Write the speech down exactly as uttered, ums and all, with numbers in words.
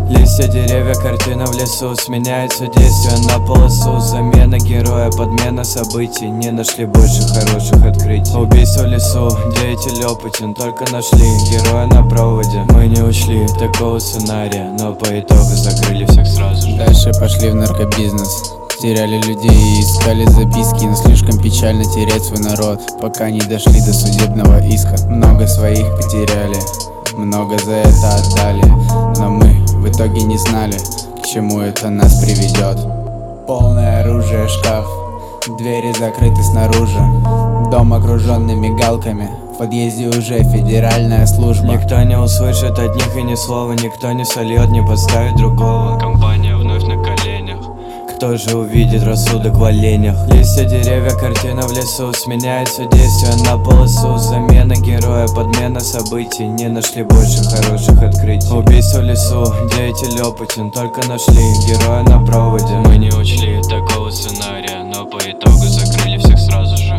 Листья, деревья, картина в лесу. Сменяется действие на полосу. Замена героя, подмена событий. Не нашли больше хороших открытий. Убийство в лесу, деятель опытен. Только нашли героя на проводе. Мы не учли такого сценария, но по итогу закрыли всех сразу же. Дальше пошли в наркобизнес. Теряли людей и искали записки. Но слишком печально терять свой народ, пока не дошли до судебного иска. Много своих потеряли, много за это отдали, но мы в итоге не знали, к чему это нас приведет. Полное оружие, шкаф, двери закрыты снаружи. Дом окруженный мигалками, в подъезде уже федеральная служба. Никто не услышит от них и ни слова. Никто не сольет, не подставит другого. Компания вновь на коленях. Кто же увидит рассудок в оленях? Листья, деревья, картина в лесу. Сменяется действие на полосу. Замена героя, подмена событий. Не нашли больше хороших открытий. Убийство в лесу, деятель опытен. Только нашли героя на проводе. Мы не учли такого сценария, но по итогу закрыли всех сразу же.